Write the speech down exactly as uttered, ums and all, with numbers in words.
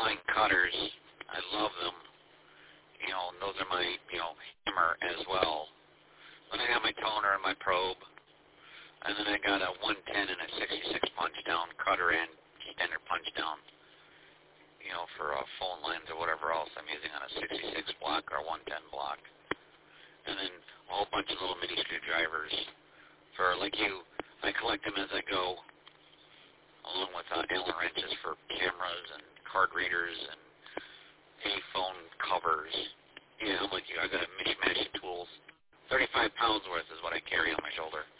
line cutters. I love them. You know, and those are my, you know, hammer as well. Then I got my toner and my probe. And then I got a one ten and a sixty-six punch down cutter and standard punch down. You know, for uh, phone lines or whatever else I'm using on a sixty-six block or a one ten block. And then a whole bunch of little mini screwdrivers for, like you, I collect them as I go, along with uh, Allen wrenches for cameras and card readers and any phone covers. Yeah, I'm like you. I got a mishmash of tools. thirty-five pounds worth is what I carry on my shoulder.